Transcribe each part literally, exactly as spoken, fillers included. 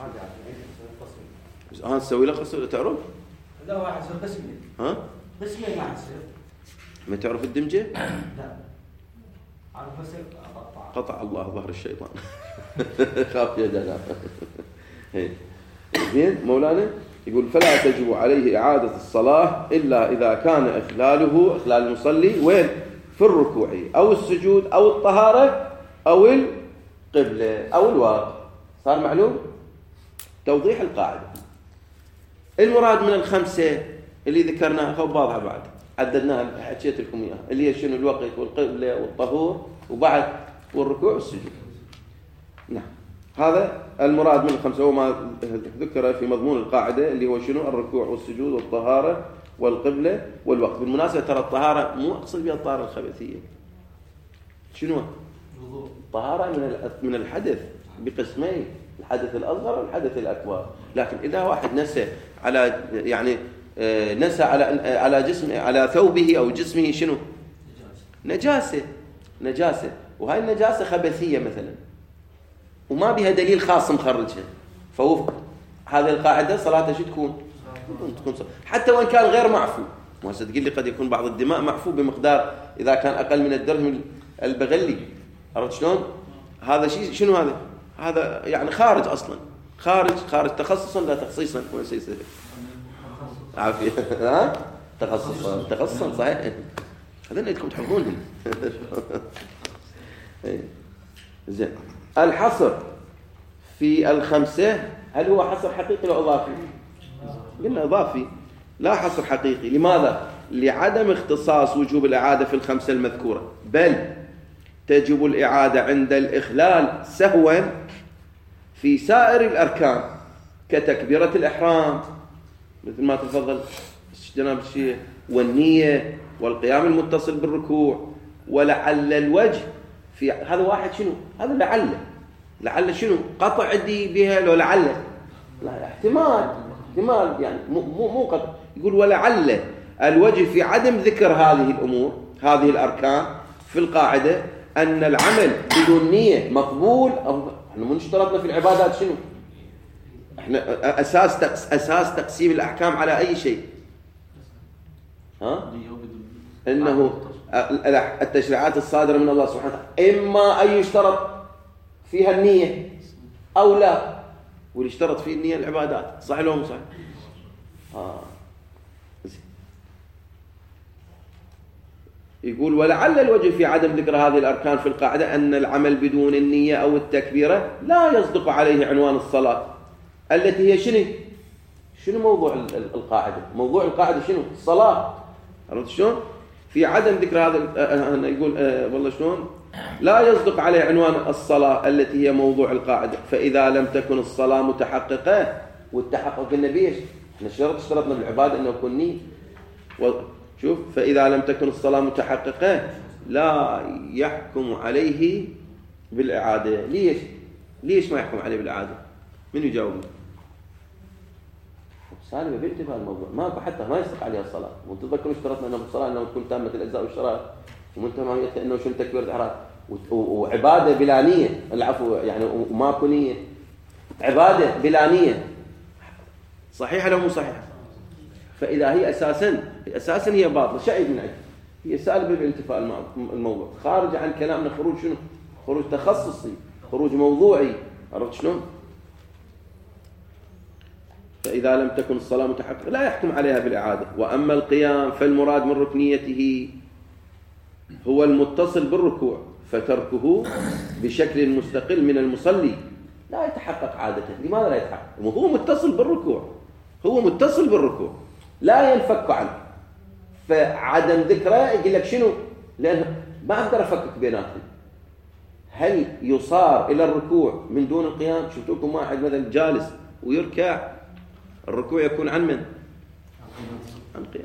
ها تسوي له قصر تعرف؟ لا واحد يصير قسمي. ها؟ قسمي ما يصير. ما تعرف الدمجة؟ لا. عارف بس قطع. قطع الله ظهر الشيطان. خاف يا جلال. زين مولانا يقول فلا تجب عليه إعادة الصلاة إلا إذا كان إخلاله إخلال المصلي وين؟ في الركوع أو السجود أو الطهارة أو القبلة أو الواقع. صار معلوم؟ توضيح القاعدة. المراد من الخمسة اللي ذكرناها خب واضحة بعد عددناها حكيت لكم إياها اللي هي شنو الوقت والقبلة والطهور وبعد والركوع والسجود. نعم هذا المراد من الخمسة هو ما ذكر في مضمون القاعدة اللي هو شنو الركوع والسجود والطهارة والقبلة والوقت. بالمناسبة ترى الطهارة مو أقصد بها الطهارة الخبثية. شنو؟ الطهارة من من الحدث بقسمين الحدث الأصغر والحدث الأكبر. لكن إذا واحد نسى على يعني نسى على على جسم على ثوبه أو جسمه شنو؟ نجاسة نجاسة وهاي النجاسة خبثية مثلا وما بها دليل خاص مخرجها فهو هذه القاعدة صلاته شو تكون؟ تكون صلاة. حتى وإن كان غير معفو ما تقول لي قد يكون بعض الدماء معفو بمقدار إذا كان أقل من الدرهم البغلي عرفت شلون؟ هذا شيء شنو هذا؟ هذا يعني خارج أصلا خارج خارج تخصصا لا تخصيصا وين سيصير عافية ها تخصصا تخصصا صحيح هذا انكم تحفظونهم. زين الحصر في الخمسة هل هو حصر حقيقي أو إضافي؟ قلنا إضافي لا حصر حقيقي. لماذا؟ لعدم اختصاص وجوب الإعادة في الخمسة المذكورة بل تجب الإعادة عند الإخلال سهوا في سائر الأركان كتكبيرة الإحرام مثل ما تفضل جناب الشيخ والنية والقيام المتصل بالركوع ولعل الوجه في هذا واحد شنو هذا لعل لعل شنو قطع عندي بها لو لعل لا احتمال احتمال يعني مو مو قطع يقول ولعل الوجه في عدم ذكر هذه الأمور هذه الأركان في القاعدة أن العمل بدون نية مقبول أو احنا مو اشترطنا في العبادات شنو احنا اساس تقس اساس تقسيم الاحكام على اي شيء ها انه التشريعات الصادره من الله سبحانه وتعالى اما ان يشترط فيها النيه او لا واللي اشترط فيه النيه العبادات صح ولا مو صح اه يقول ولعل الوجه في عدم ذكر هذه الاركان في القاعده ان العمل بدون النيه او التكبيره لا يصدق عليه عنوان الصلاه التي هي شنو شنو موضوع القاعدة موضوع القاعدة شنو الصلاة عرفت شلون في عدم ذكر هذا أنا يقول أه والله شلون لا يصدق عليه عنوان الصلاة التي هي موضوع القاعدة فإذا لم تكن الصلاة متحققة والتحقق النبي احنا شرط اشترطنا بالعبادة أنه يكون نية شوف فإذا لم تكن الصلاة متحققة لا يحكم عليه بالإعادة ليش ليش ما يحكم عليه بالإعادة من يجاوب سالمة بنت في الموضوع ماكو حتى ما يصدق عليها الصلاة وانتم تذكروا اشترطنا انه الصلاة انه تكون تامة الاجزاء والشرائط وانتم ما يتى انه شنو تكبيرة الاحرام وعبادة بلا نية العفو يعني وماكو نية عبادة بلا نية صحيحة لو مو صحيحة فإذا هي أساسا أساسا هي باطلة شيء من عندها هي سالبة بالانتفاء الموضوع خارج عن كلامنا خروج شنو خروج تخصصي خروج موضوعي عرفت شلون فإذا لم تكن الصلاة متحققة لا يحكم عليها بالإعادة. وأما القيام فالمراد من ركنيته هو المتصل بالركوع فتركه بشكل مستقل من المصلي لا يتحقق عادة. لماذا لا يتحقق؟ هو متصل بالركوع هو متصل بالركوع لا ينفك عنه فعدم ذكره يقول لك شنو لأنه ما أقدر أفكك بيناتهم هل يصار إلى الركوع من دون القيام شفتوكم واحد مثلا جالس ويركع الركوع يكون عن من؟ عن قيام.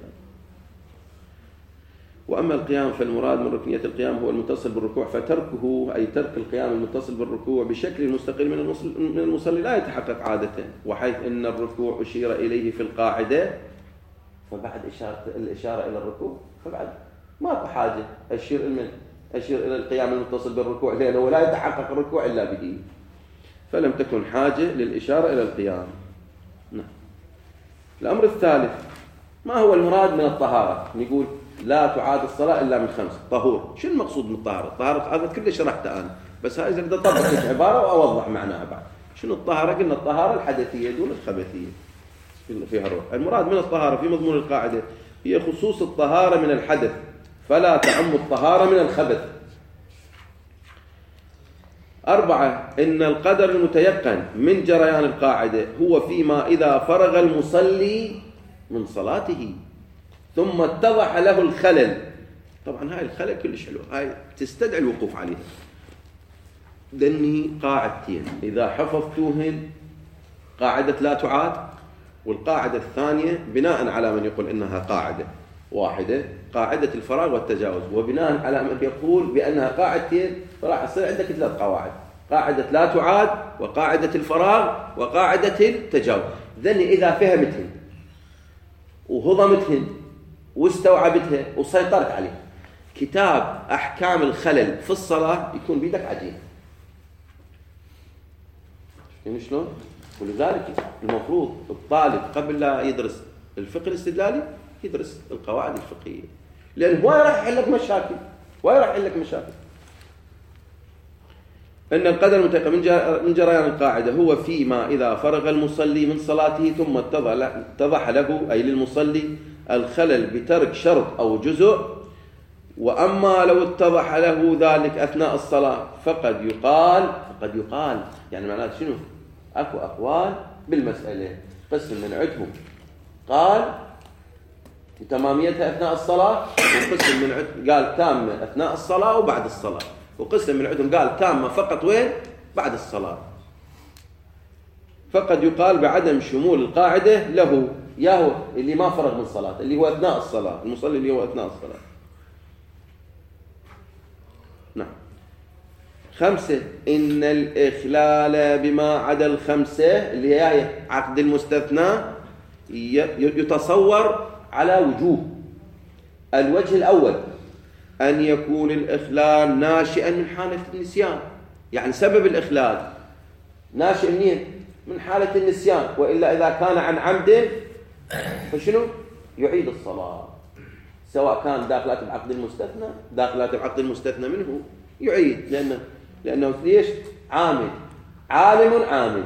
وأما القيام فالمراد من ركنية القيام هو المتصل بالركوع فتركه أي ترك القيام المتصل بالركوع بشكل مستقل من المصلي لا يتحقق عادة وحيث أن الركوع أشير إليه في القاعدة فبعد إشارة الإشارة إلى الركوع فبعد ماكو حاجة أشير إلى أشير إلى القيام المتصل بالركوع لأنه لا يتحقق الركوع إلا به. فلم تكن حاجة للإشارة إلى القيام. نعم. الأمر الثالث، ما هو المراد من الطهارة؟ نقول لا تعاد الصلاة إلا من خمس. طهور، شو المقصود من الطهارة؟ الطهارة هذا كله شرحته أنا، بس هاي إذا بدي أطبق العبارة وأوضح معناها بعد. شنو الطهارة؟ قلنا الطهارة الحدثية دون الخبثية فيها الروح. المراد من الطهارة في مضمون القاعدة هي خصوص الطهارة من الحدث، فلا تعم الطهارة من الخبث. أربعة، إن القدر المتيقن من جريان القاعدة هو فيما إذا فرغ المصلي من صلاته ثم اتضح له الخلل. طبعا هاي الخلل كلش حلو، هاي تستدعي الوقوف عليها. دني قاعدتين إذا حفظتوهن، قاعدة لا تعاد، والقاعدة الثانية بناء على من يقول إنها قاعدة واحدة، قاعدة الفراغ والتجاوز، وبناء على من يقول بأنها قاعدتين، فراح يصير عندك ثلاث قواعد: قاعدة لا تعاد، وقاعدة الفراغ، وقاعدة التجاوز. ذني إذا فهمتهن وهضمتهن واستوعبتها وسيطرت عليها، كتاب أحكام الخلل في الصلاة يكون بيدك عجيب. يعني شلون؟ ولذلك المفروض الطالب قبل لا يدرس الفقه الاستدلالي يدرس القواعد الفقهية، لأنه هو راح يحل لك مشاكل، هو راح يحل لك مشاكل. أن القدر المتيقن من جريان القاعدة هو فيما إذا فرغ المصلي من صلاته ثم اتضح له أي للمصلي الخلل بترك شرط أو جزء، وأما لو اتضح له ذلك أثناء الصلاة فقد يقال فقد يقال يعني معناه شنو؟ أكو أقوال بالمسألة، قسم من عندهم قال تماميتها أثناء الصلاة، وقسم من عندهم قال تامة أثناء الصلاة وبعد الصلاة، وقسم من عندهم قال تامة فقط وين؟ بعد الصلاة. فقد يقال بعدم شمول القاعدة له، ياهو اللي ما فرغ من صلاة، اللي هو أثناء الصلاة، المصلي اللي هو أثناء الصلاة. نعم. خمسة، إن الإخلال بما عدا الخمسة اللي هي عقد المستثنى يتصور على وجوه. الوجه الأول أن يكون الإخلال ناشئا من حالة النسيان، يعني سبب الإخلال ناشئ منين؟ من حالة النسيان، وإلا إذا كان عن عمد فشنو؟ يعيد الصلاة، سواء كان داخلات بعقد المستثنى داخلات بعقد المستثنى منه يعيد، لأنه لأنه ليش؟ عامل، عالم عامل.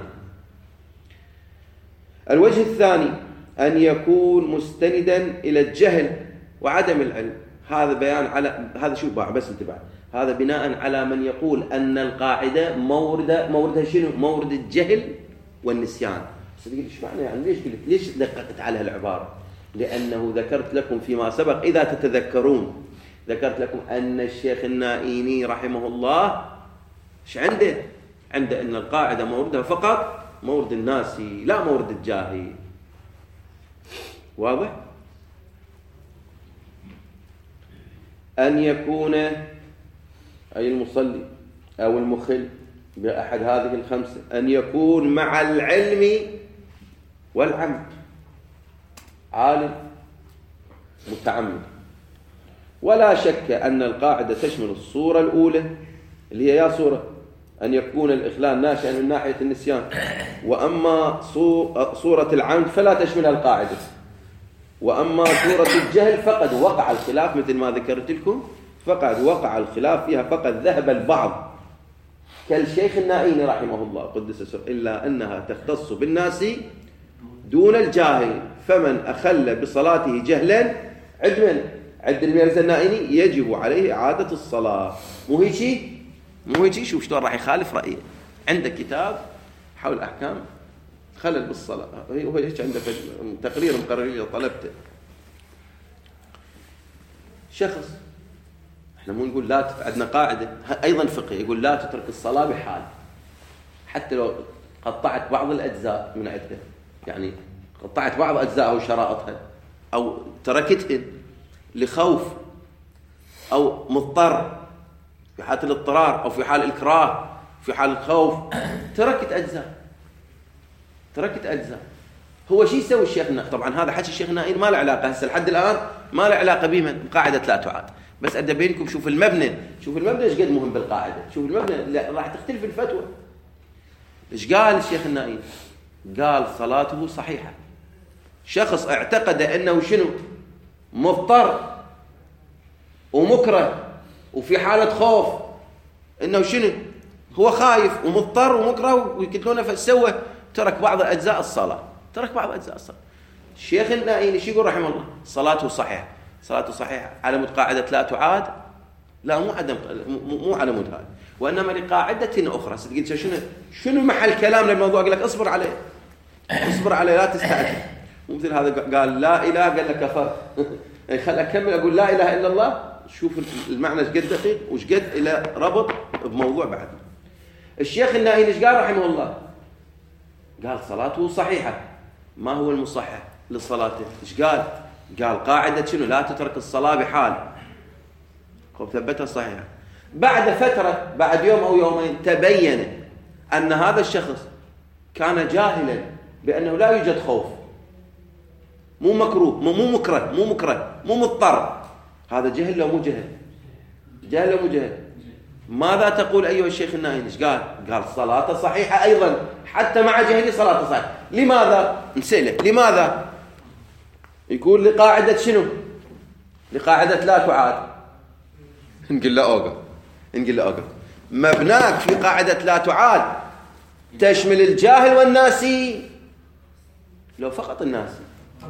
الوجه الثاني أن يكون مستندا إلى الجهل وعدم العلم. هذا بيان على هذا شو باع بس انتبه، هذا بناء على من يقول أن القاعدة مورد موردها شنو؟ مورد الجهل والنسيان. بس تقول ايش معنى يعني؟ ليش قلت ليش دققت على هالعبارة؟ لأنه ذكرت لكم فيما سبق إذا تتذكرون، ذكرت لكم أن الشيخ النائيني رحمه الله ايش عنده؟ عنده أن القاعدة موردها فقط مورد الناسي لا مورد الجاهل. واضح؟ أن يكون أي المصلي أو المخل بأحد هذه الخمسة أن يكون مع العلم والعمد، عالم متعمد. ولا شك أن القاعدة تشمل الصورة الأولى اللي هي يا صورة أن يكون الإخلال ناشئا من ناحية النسيان، وأما صورة العمد فلا تشملها القاعدة، وأما صورة الجهل فقد وقع الخلاف مثل ما ذكرت لكم، فقد وقع الخلاف فيها، فقد ذهب البعض كالشيخ النائيني رحمه الله قدس سره إلا أنها تختص بالناس دون الجاهل، فمن أخل بصلاته جهلا عد من عد الميرزا النائيني يجب عليه إعادة الصلاة. مو هيجي مو هيجي شوف شلون راح يخالف رأيه. عندك كتاب حول أحكام خلل بالصلاة، هو هيك عنده تقرير مقرر طلبته. شخص احنا مو نقول لا تت... عندنا قاعدة أيضا فقه يقول لا تترك الصلاة بحال، حتى لو قطعت بعض الأجزاء من عدة، يعني قطعت بعض أجزاء أو شرائطها أو تركتها لخوف أو مضطر في حالة الاضطرار أو في حال الإكراه في حال الخوف، تركت أجزاء تركت أجزاء. هو شيء يسوي الشيخ؟ طبعا هذا حكي الشيخ نائين ما له علاقة هسه لحد الآن ما له علاقة بمن قاعدة لا تعاد، بس أدى بينكم شوف المبنى، شوف المبنى ايش قد مهم بالقاعدة، شوف المبنى راح تختلف الفتوى. إيش قال الشيخ النائي؟ قال صلاته صحيحة. شخص اعتقد أنه شنو؟ مضطر ومكره وفي حالة خوف، أنه شنو؟ هو خايف ومضطر ومكره ويكتلونه، فسوى ترك بعض أجزاء الصلاة، ترك بعض أجزاء الصلاة. الشيخ النائي ايش يقول رحمه الله؟ صلاته صحيحة. صلاته صحيحة على مود قاعدة لا تعاد؟ لا، مو عدم، مو على مود هذا، وإنما لقاعدة أخرى. قلت شنو شنو محل كلام للموضوع؟ قال لك اصبر عليه، اصبر عليه، لا تستعجل. ومثل هذا قال لا إله، قال لك كفر. خل أكمل أقول لا إله إلا الله. شوف المعنى ايش قد دقيق وش قد إلى ربط بموضوع بعد. الشيخ النائي ايش قال رحمه الله؟ قال صلاته صحيحة. ما هو المصحح لصلاته؟ ايش قال؟ قال قاعدة شنو؟ لا تترك الصلاة بحال، ثبتها صحيحة. بعد فترة، بعد يوم أو يومين، تبين أن هذا الشخص كان جاهلا بأنه لا يوجد خوف، مو مكروه، مو مكره، مو مكره، مو مضطر. هذا جهل لو مو جهل؟ جهل لو مو جهل؟ ماذا تقول أيها الشيخ النائي؟ ايش قال؟ قال صلاته صحيحة أيضا، حتى مع جهلي صلاته صحيحة. لماذا؟ نسأله لماذا؟ يقول لقاعدة شنو؟ لقاعدة لا تعاد. نقول له أوقف، نقول له أوقف. مبناك في قاعدة لا تعاد تشمل الجاهل والناسي، لو فقط الناسي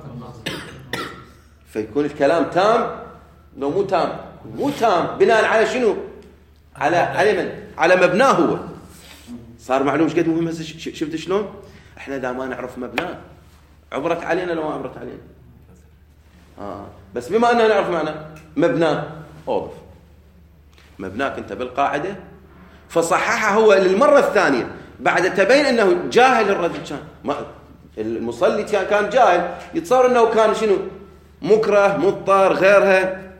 فيكون الكلام تام. لو مو تام، مو تام بناء على شنو؟ على على من؟ على مبناه هو. صار معلوم ايش قد مهم. شفت شلون؟ احنا اذا ما نعرف مبناه عبرت علينا لو ما عبرت علينا. اه بس بما اننا نعرف معنى مبناه، اوقف. مبناك انت بالقاعده، فصححها هو للمره الثانيه بعد تبين انه جاهل. الرجل كان ما المصلي كان جاهل، يتصور انه كان شنو؟ مكره، مضطر، غيرها.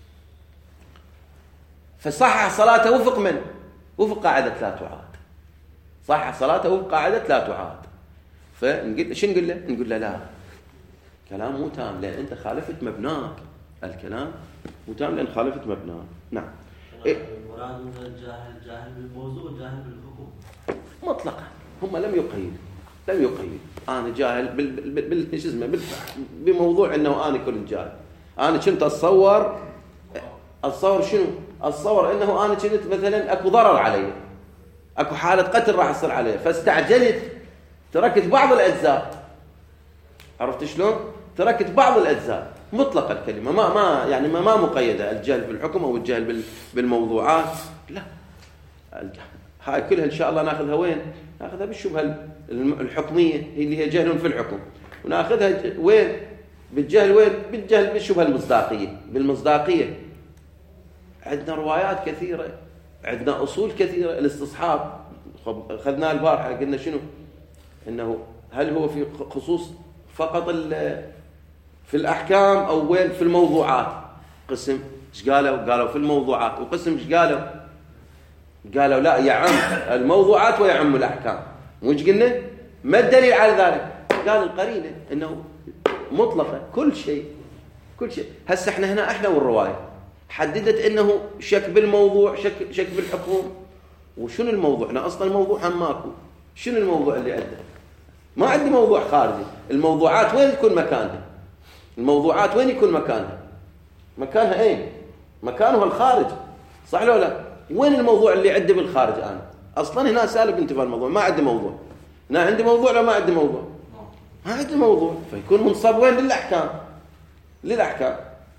فصحح صلاته وفق من؟ وفق قاعدة لا تعاد. صحح صلاته وفق قاعدة لا تعاد. فنقول شو نقول له؟ نقول له لا، كلام مو تام لأن أنت خالفت مبناك. الكلام مو تام لأن خالفت مبناك. نعم. المراد من الجاهل جاهل بالموضوع، جاهل بالحكم مطلقا. هم لم يقيد، لم يقيد. أنا جاهل بال بال بال إيش اسمه بال بموضوع إنه أنا كل جاهل. أنا كنت أتصور أتصور شنو؟ أتصور إنه أنا كنت مثلا أكو ضرر علي، أكو حالة قتل راح يصير علي، فاستعجلت تركت بعض الأجزاء. عرفت شلون؟ تركت بعض الأجزاء. مطلق الكلمة، ما ما يعني ما ما مقيدة الجهل بالحكم أو الجهل بالموضوعات. لا، هاي كلها إن شاء الله ناخذها وين؟ ناخذها بالشبهة الحكمية اللي هي جهل في الحكم، وناخذها وين؟ بالجهل وين؟ بالجهل بالشبهة المصداقية. بالمصداقية عندنا روايات كثيرة، عندنا أصول كثيرة. الاستصحاب أخذناه البارحة، قلنا شنو؟ إنه هل هو في خصوص فقط في الأحكام أو وين؟ في الموضوعات. قسم إيش قالوا؟ قالوا في الموضوعات. وقسم إيش قالوا؟ قالوا لا، يعم الموضوعات ويعم الأحكام. وش قلنا؟ ما الدليل على ذلك؟ قال القرينة إنه مطلقة كل شيء، كل شيء. هسه احنا هنا احنا والرواية حددت انه شك بالموضوع، شك شك بالحكم. وشنو الموضوع؟ احنا اصلا الموضوع هم ماكو. شنو الموضوع اللي عنده؟ ما عندي موضوع خارجي. الموضوعات وين يكون مكانها؟ الموضوعات وين يكون مكانها؟ مكانها اين؟ مكانها الخارج، صح ولا لا؟ وين الموضوع اللي عندي بالخارج؟ انا اصلا هنا سالب انتباه الموضوع، ما عندي موضوع. هنا عندي موضوع ولا ما عندي موضوع؟ ما عندي موضوع. فيكون منصب وين؟ للاحكام، للاحكام.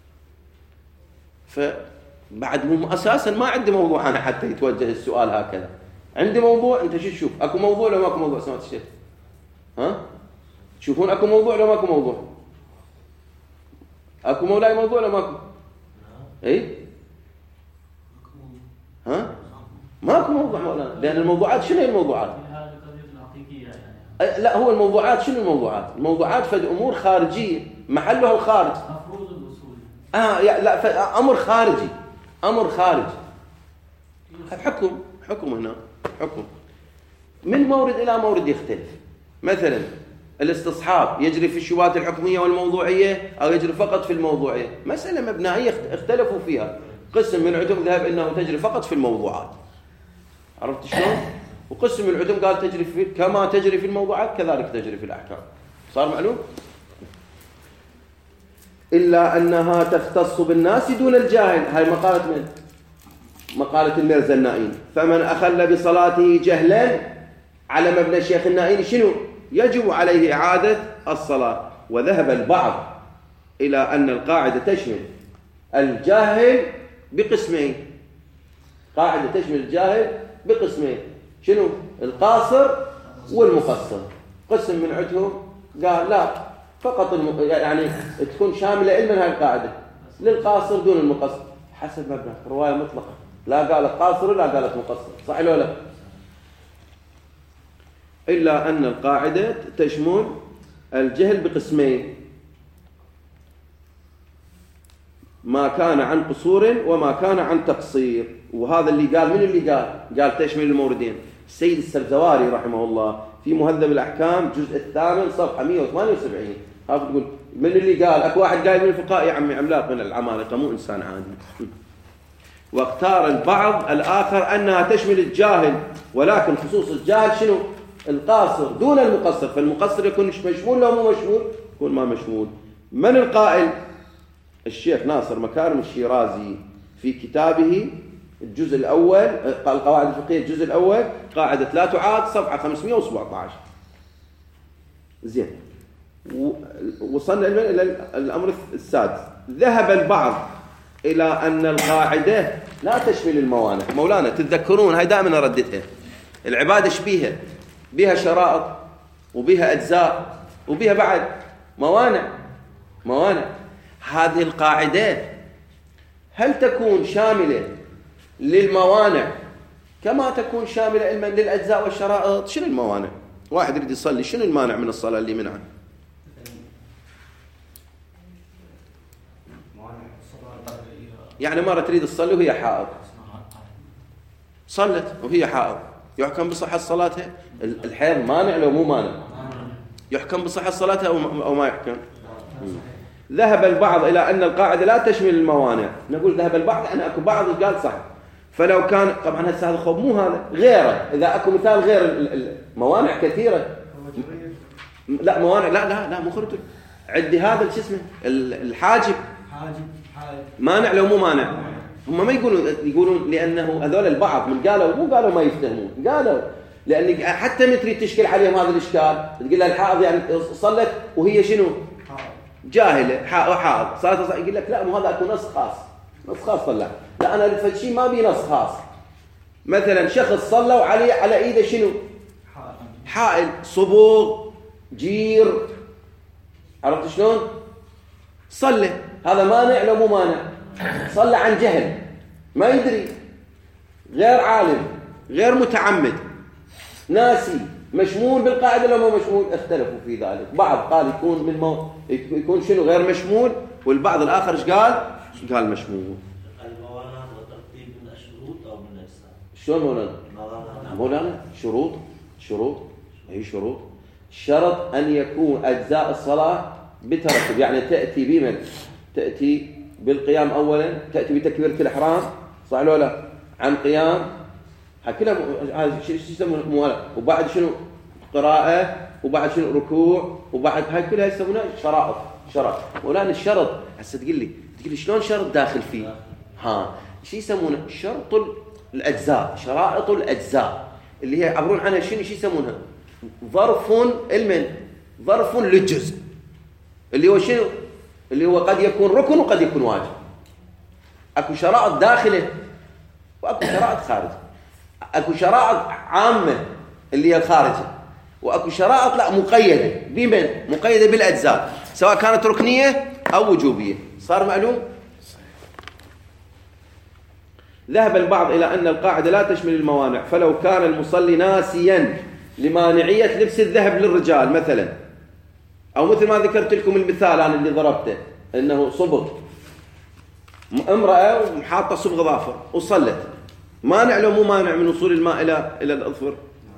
فبعد مو اساسا ما عندي موضوع انا حتى يتوجه السؤال هكذا. عندي موضوع. انت شو تشوف؟ اكو موضوع ولا ماكو موضوع؟ سمعت الشيخ؟ ها؟ تشوفون اكو موضوع ولا ماكو موضوع؟ اكو مولاي موضوع ولا ماكو؟ اي ها؟ ماكو موضوع مولانا، لان الموضوعات شنو هي الموضوعات؟ لا، هو الموضوعات شنو الموضوعات؟ الموضوعات فد امور خارجيه محلها الخارج. مفروض الاصول. اه لا، امر خارجي، امر خارجي. حكم، حكم هنا، حكم من مورد الى مورد يختلف. مثلا الاستصحاب يجري في الشبهات الحكميه والموضوعيه او يجري فقط في الموضوعيه؟ مساله مبنائيه اختلفوا فيها. قسم من العلماء ذهب انه تجري فقط في الموضوعات. عرفت شلون؟ وقسم العدم قال تجري في كما تجري في الموضوعات كذلك تجري في الأحكام. صار معلوم؟ إلا أنها تختص بالناس دون الجاهل. هاي مقالة من؟ مقالة الميرزا النائين. فمن أخل بصلاته جهلا على مبنى الشيخ النائين شنو؟ يجب عليه إعادة الصلاة. وذهب البعض إلى أن القاعدة تشمل الجاهل بقسمين. قاعدة تشمل الجاهل بقسمين. شنو؟ القاصر والمقصر. قسم من عندهم قال لا، فقط الم... يعني تكون شاملة علما هذه القاعدة للقاصر دون المقصر حسب مبنى رواية مطلقة، لا قالت قاصر ولا قالت مقصر. صح ولا لا؟ إلا أن القاعدة تشمل الجهل بقسمين: ما كان عن قصور وما كان عن تقصير. وهذا اللي قال، من اللي قال؟ قال تشمل الموردين السيد السبزواري رحمه الله في مهذب الأحكام الجزء الثامن صفحة مئة وثمانية وسبعين. هذا تقول من اللي قال؟ أكو واحد قال من الفقهاء يا عمي عملاق من العمالقة، مو إنسان عادي. واختار البعض الآخر أنها تشمل الجاهل، ولكن خصوص الجاهل شنو؟ القاصر دون المقصر. فالمقصر يكون مشمول لو مو مشمول؟ يكون ما مشمول. من القائل؟ الشيخ ناصر مكارم الشيرازي في كتابه الجزء الأول، القواعد الفقهية الجزء الأول قاعدة لا تعاد صفحة خمسمئة وسبعة عشر. زين، وصلنا إلى الأمر السادس. ذهب البعض إلى أن القاعدة لا تشمل الموانع. مولانا تتذكرون هاي دائما أرددها، العبادة شبيها بها شرائط وبها أجزاء وبها بعد موانع. موانع هذه القاعدة هل تكون شاملة للموانع كما تكون شاملة علما للأجزاء والشرائط؟ شنو الموانع؟ واحد يريد يصلي، شنو المانع من الصلاة اللي منعه؟ يعني مرة تريد تصلي وهي حائض، صلت وهي حائض، يحكم بصحة صلاتها؟ الحيض مانع لو مو مانع؟ يحكم بصحة صلاتها أو ما يحكم؟ ذهب البعض إلى أن القاعدة لا تشمل الموانع. نقول ذهب البعض، أنا أكو بعض قال صح. فلو كان طبعا هسه هذا خوف، مو هذا غيره. إذا أكو مثال غير الموانع كثيرة. لا موانع، لا لا لا مو خرطي. عندي هذا شو اسمه الحاجب، مانع لو مو مانع. هم ما يقولون، يقولون لأنه هذول البعض من قالوا، مو قالوا ما يفتهمون، قالوا لأن حتى من تريد تشكل عليهم هذا الإشكال تقول لها الحائض يعني صلت وهي شنو؟ جاهلة حائض صارت. يقول لك لا، مو هذا أكو نص خاص، نص خاص طلع. لا أنا أريد شيء ما بي نص خاص. مثلا شخص صلى وعليه على إيده شنو؟ حائل، صبوغ، جير، عرفت شلون؟ صلى، هذا مانع لو مو مانع؟ صلى عن جهل، ما يدري، غير عالم، غير متعمد، ناسي، مشمول بالقاعدة لو ما مشمول؟ اختلفوا في ذلك. بعض قال يكون من مو... يكون شنو غير مشمول، والبعض الآخر ايش قال؟ قال مشمول. الموانع وترتيب من الشروط أو من الأجزاء. شلون مولانا؟ مولانا شروط، شروط أي شروط؟ شرط أن يكون أجزاء الصلاة بترتب، يعني تأتي بمن؟ تأتي بالقيام أولا، تأتي بتكبيرة الإحرام، صح ولا لا؟ عن قيام، هكذا هذا شيء يسمونه موالاه. وبعد شنو؟ قراءة، وبعد شنو؟ ركوع، وبعد هاي كلها يسمونها شرائط. شرط مولانا الشرط هسه تقول لي تقول لي شلون شرط داخل فيه؟ ها شيء يسمونه شرط الأجزاء، شرائط الأجزاء اللي هي يعبرون عنها شنو؟ شيء يسمونها ظرف المن، ظرف للجزء، اللي هو شنو؟ اللي هو قد يكون ركن وقد يكون واجب. اكو شرائط داخله واكو شرائط خارجه. اكو شرائط عامه اللي هي الخارجه، واكو شرائط لا مقيده بمن؟ مقيده بالاجزاء، سواء كانت ركنيه او وجوبيه. صار معلوم؟ ذهب البعض الى ان القاعده لا تشمل الموانع، فلو كان المصلي ناسيا لمانعيه لبس الذهب للرجال مثلا، او مثل ما ذكرت لكم المثال انا اللي ضربته، انه صبغ، امراه وحاطه صبغ ظافر وصلت، مانع لو مو مانع من وصول الماء الى الى الاظفر؟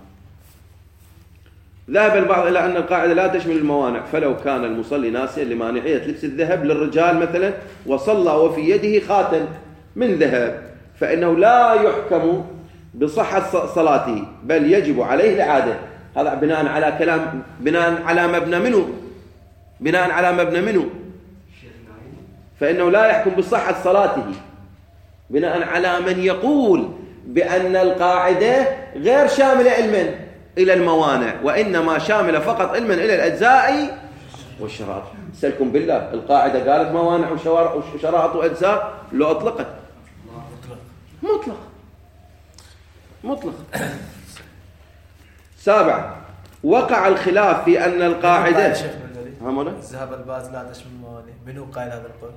ذهب البعض الى ان القاعده لا تشمل الموانع، فلو كان المصلي ناسيا لمانعيه لبس الذهب للرجال مثلا وصلى وفي يده خاتم من ذهب، فانه لا يحكم بصحة صلاته بل يجب عليه الإعادة. هذا بناء على كلام، بناء على مبنى منه، بناء على مبنى منه، فإنه لا يحكم بصحة صلاته بناء على من يقول بأن القاعدة غير شاملة علما إلى الموانع، وإنما شاملة فقط علما إلى الأجزاء والشرائط. سألكم بالله، القاعدة قالت موانع وشرائط وأجزاء لو أطلقت؟ مطلق مطلق. سابع، وقع الخلاف في أن القاعدة ذهب الباز لا تشمل الموانع. منو قال هذا القول؟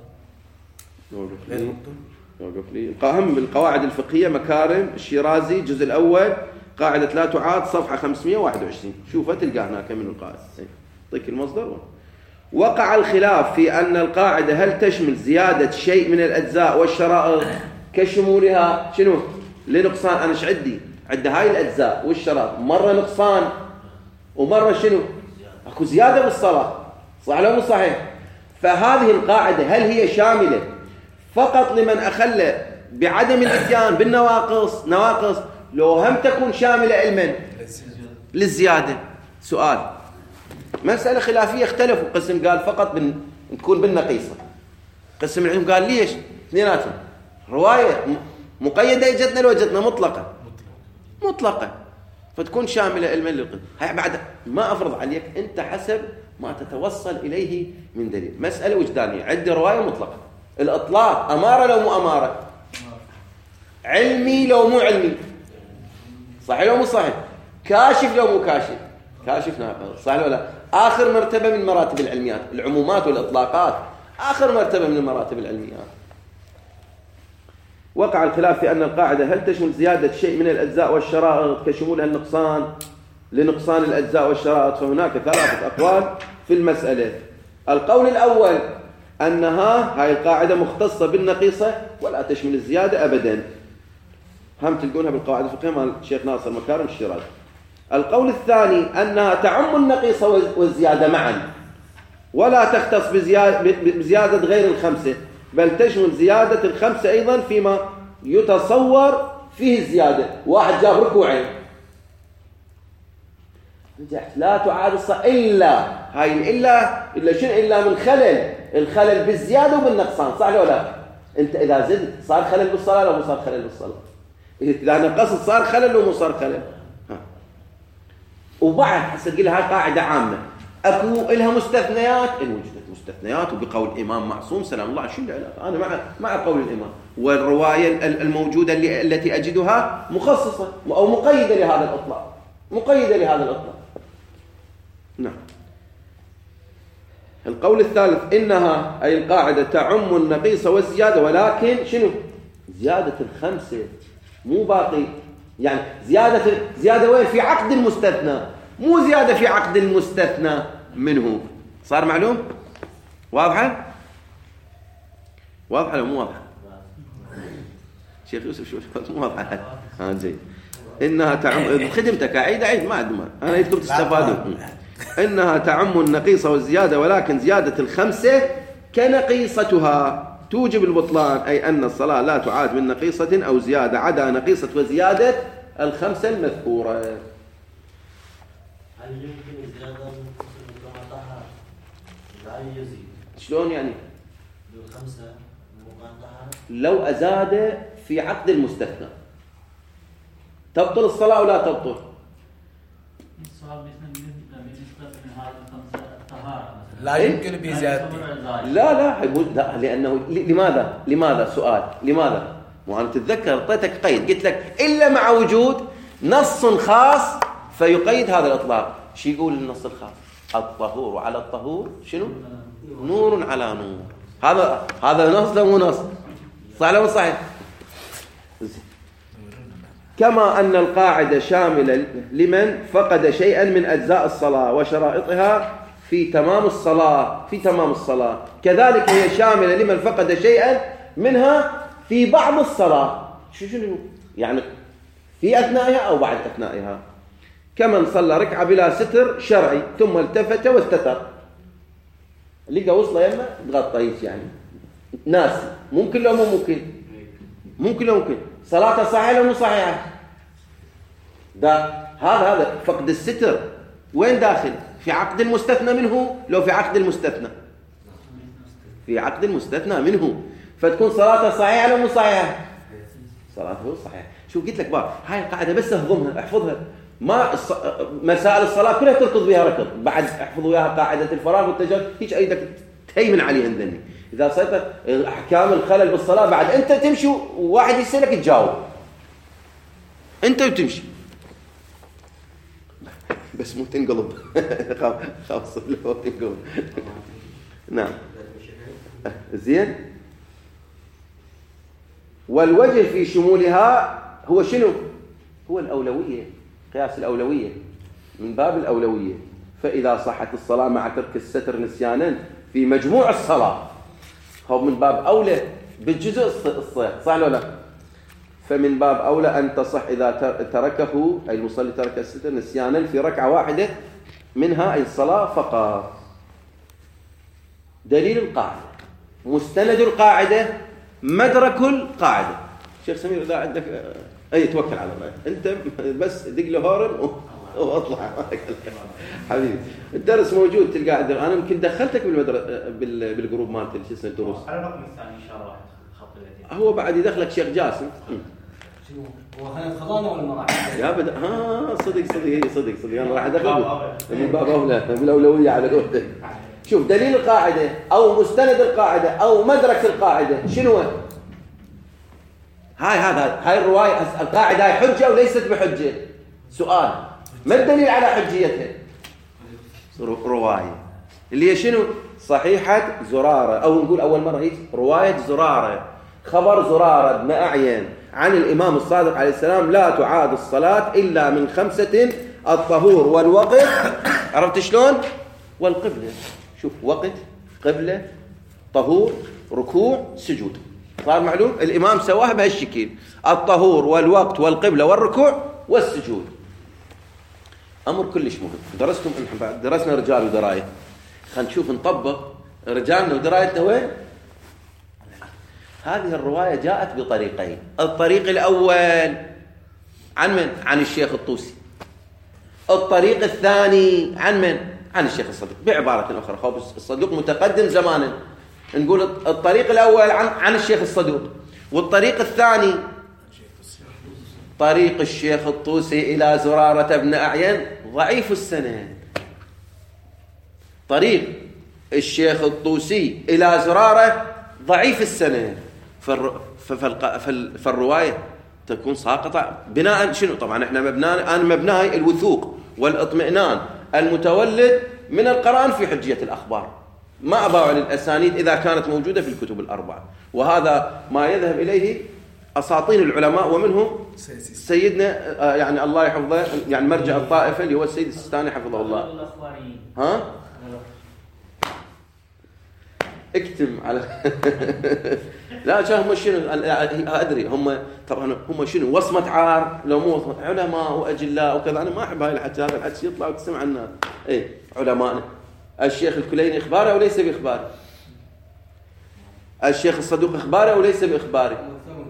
يوقف لي القاهم بالقواعد الفقهية مكارم الشيرازي الجزء الأول قاعدة لا تعاد صفحة خمسمائة وواحد وعشرين. شوفها تلقى هناك من القاعدة. طيك المصدر. وقع الخلاف في أن القاعدة هل تشمل زيادة شيء من الأجزاء والشرائط كشمولها شنو لنقصان. أنا ايش عندي؟ عندي هاي الأجزاء والشرائط مرة نقصان ومرة شنو أكو زيادة بالصلاة، صح ولا مو صحيح؟ فهذه القاعدة هل هي شاملة فقط لمن أخل بعدم الإتيان بالنواقص نواقص، لو هم تكون شاملة علما للزيادة؟ سؤال، مسألة خلافية اختلفوا. قسم قال فقط بن... تكون بالنقيصة، قسم العلم قال ليش اثنيناتهم رواية مقيدة اجتنا لو اجتنا مطلقة مطلقة فتكون شاملة علما للقسم. هاي بعد ما أفرض عليك، أنت حسب ما تتوصل إليه من دليل. مسألة وجدانية، عندي رواية مطلقة، الإطلاق أمارة لو مو أمارة، علمي لو مو علمي، صحيح لو مو صحيح، كاشف لو مو كاشف، كاشف نعم صحيح ولا لا؟ آخر مرتبة من مراتب العلميات، العمومات والإطلاقات آخر مرتبة من مراتب العلميات. وقع الخلاف في أن القاعدة هل تشمل زيادة شيء من الأجزاء والشرائط كشمولها النقصان لنقصان الأجزاء والشرائط، فهناك ثلاثة أقوال في المسألة. القول الأول أنها هاي القاعدة مختصة بالنقيصة ولا تشمل الزيادة أبدا، هم تلقونها بالقواعد الفقهية مال الشيخ ناصر مكارم الشيرازي. القول الثاني أنها تعم النقيصة والزيادة معا ولا تختص بزيادة غير الخمسة، بل تشمل زيادة الخمسة أيضا فيما يتصور فيه الزيادة. واحد جاب ركوعين لا تعاد الصلاة إلا هاي إلا إلا شنو إلا من خلل، الخلل بالزيادة وبالنقصان، صح ولا لا؟ أنت إذا زدت صار خلل بالصلاة لو مو صار خلل بالصلاة؟ إذا نقصت صار خلل لو مو صار خلل؟ ها. وبعد حسب تقول هاي قاعدة عامة، أكو إلها مستثنيات، إن وجدت مستثنيات وبقول الإمام معصوم سلام الله شو العلاقة؟ أنا مع مع قول الإمام، والرواية الموجودة اللي التي أجدها مخصصة أو مقيدة لهذا الإطلاق، مقيدة لهذا الإطلاق. نعم. القول الثالث إنها أي القاعدة تعم النقيصة والزيادة، ولكن شنو؟ زيادة الخمسة مو باقي، يعني زيادة زيادة وين؟ في عقد المستثنى، مو زيادة في عقد المستثنى منه. صار معلوم؟ واضحة؟ واضحة ولا مو واضحة؟ شيخ يوسف شو مو واضحة؟ ها زين. إنها تعم خدمتك أعيد أعيد ما عاد ما أنا يكتب تستفادون. إنها تعم النقيصة والزيادة، ولكن زيادة الخمسة كنقيصتها توجب البطلان، أي أن الصلاة لا تعاد من نقيصة أو زيادة عدا نقيصة وزيادة الخمسة المذكورة. هل يمكن الزيادة كما طهر لا يزيد؟ شلون يعني؟ بالخمسة مقام طهر لو أزاد في عقد المستثنى تبطل الصلاة ولا تبطل؟ لا يمكن بزيادة. لا لا لا لأنه لماذا لماذا سؤال لماذا؟ وأنا تتذكر اعطيتك قيد قلت لك إلا مع وجود نص خاص فيقيد هذا الإطلاق. شو يقول النص الخاص؟ الطهور على الطهور شنو؟ نور على نور. هذا هذا نص لا مو نص؟ صح ولا مو صحيح؟ كما أن القاعدة شاملة لمن فقد شيئا من أجزاء الصلاة وشرائطها في تمام الصلاة في تمام الصلاة، كذلك هي شاملة لمن فقد شيئا منها في بعض الصلاة. شو شنو يعني؟ في أثنائها أو بعد أثنائها. كمن صلى ركعة بلا ستر شرعي ثم التفت واستتر، لقى وصله يمه تغطيت يعني ناس، ممكن لو مو ممكن؟ ممكن لو ممكن. صلاته صحيحة ولا مو صحيحة؟ ده هذا هذا فقد الستر وين داخل؟ في عقد المستثنى منه لو في عقد المستثنى في عقد المستثنى منه، فتكون صلاته صحيحة ولا مو صحيحة؟ صلاته صحيحة. شو قلت لك بقى هاي القاعدة بس اهضمها احفظها، ما الص... مسائل الصلاة كلها تركض بها ركض، بعد احفظوا وياها قاعدة الفراغ والتجرد هيك ايدك تهيمن عليها عندني. إذا صيت أحكام الخلل بالصلاة بعد أنت تمشي وواحد يسألك تجاوب أنت وتمشي بس مو تنقلب خاف خاف صلي تنقلب. نعم زين. والوجه في شمولها هو شنو؟ هو الأولوية، قياس الأولوية من باب الأولوية. فإذا صحت الصلاة مع ترك الستر نسيانا في مجموع الصلاة هو من باب أولى بالجزء الصحيح، صح ولا لا؟ فمن باب أولى أن تصح إذا تركه أي المصلي ترك الستر نسيانا في ركعة واحدة منها أي الصلاة فقط. دليل القاعدة مستند القاعدة مدرك القاعدة. شيخ سمير إذا عندك أي توكل على الله أنت بس دق له هورن واطلع حبيبي. الدرس موجود تلقاه عندنا. أنا يمكن دخلتك بالمدرسة بالجروب مالتي شو اسمه الدروس على الرقم الثاني إن شاء الله خط. هو بعد يدخلك شيخ جاسم. شنو هو خلنا خضانة ولا ما راح؟ يا بد ها صدق صدق صدق صدق أنا راح أدخل من باب أولى بالأولوية على قولتك. شوف دليل القاعدة أو مستند القاعدة أو مدرك القاعدة شنو هو؟ هاي هذا هاي الرواية القاعدة هاي حجة أو ليست بحجة؟ سؤال ما الدليل على حجيتها؟ رواية اللي هي شنو؟ صحيحة زرارة أو نقول أول مرة هيك رواية زرارة، خبر زرارة بن أعين عن الإمام الصادق عليه السلام لا تعاد الصلاة إلا من خمسة الطهور والوقت. عرفت شلون؟ والقبلة. شوف وقت قبلة طهور ركوع سجود صار معلوم. الإمام سواها بهالشكل الطهور والوقت والقبلة والركوع والسجود. أمر كلش مهم. درستم درسنا رجال ودراية، خلينا نشوف نطبق رجالنا ودرايتنا وين. هذه الرواية جاءت بطريقين. الطريق الأول عن من؟ عن الشيخ الطوسي. الطريق الثاني عن من؟ عن الشيخ الصدوق. بعبارة أخرى خلاص الصدوق متقدم زمانا، نقول الطريق الأول عن عن الشيخ الصدوق، والطريق الثاني طريق الشيخ الطوسي إلى زرارة بن أعين ضعيف السند. طريق الشيخ الطوسي إلى زرارة ضعيف السند، فالر... فالق... فالرواية تكون ساقطة بناء شنو؟ طبعا احنا مبنانا أنا مبناي الوثوق والاطمئنان المتولد من القرآن في حجية الأخبار، ما أباع للأسانيد إذا كانت موجودة في الكتب الأربعة. وهذا ما يذهب إليه أساطين العلماء ومنهم سيدنا يعني الله يحفظه يعني مرجع الطائفة اللي هو السيد السيستاني حفظه الله. ها اكتم على لا شو هم شنو أدري هم طبعا هم شنو وصمة عار لو مو وصمة علماء وأجلاء وكذا. أنا ما أحب هاي الحكي، هذا الحكي يطلع وتسمع الناس. إيه علماءنا الشيخ الكليني إخباره وليس بإخباره، الشيخ الصدوق إخباره وليس بإخباره.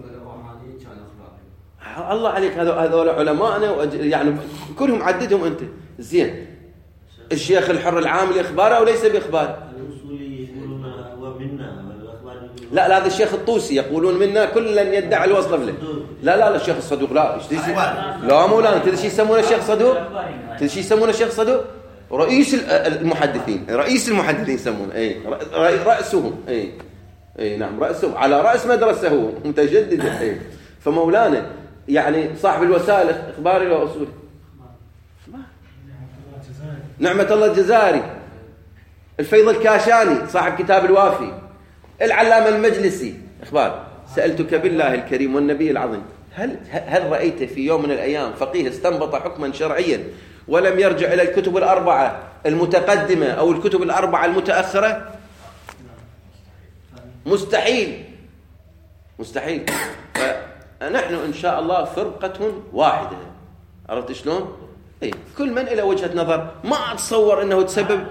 الله عليك هذول علماءنا وأج... يعني كلهم عددهم أنت زين. الشيخ الحر العامل إخباره وليس بإخباره. لا لا هذا الشيخ الطوسي يقولون منا كلا يدعي الوصل له. لا لا لا الشيخ الصدوق لا لا مولانا تدري شو يسمونه الشيخ صدوق؟ تدري شو يسمونه الشيخ صدوق؟ رئيس المحدثين، رئيس المحدثين يسمونه اي رأسهم اي اي نعم رأسه على رأس مدرسه هو متجدد. اي فمولانا يعني صاحب الوسائل اخباري واصولي نعمة الله الجزائري، الفيض الكاشاني صاحب كتاب الوافي، العلامة المجلسي اخبار. سألتك بالله الكريم والنبي العظيم هل هل رأيت في يوم من الأيام فقيه استنبط حكما شرعيا ولم يرجع إلى الكتب الأربعة المتقدمة أو الكتب الأربعة المتأخرة؟ مستحيل مستحيل. فنحن إن شاء الله فرقة واحدة. عرفت شلون؟ إيه كل من إلى وجهة نظر ما أتصور أنه تسبب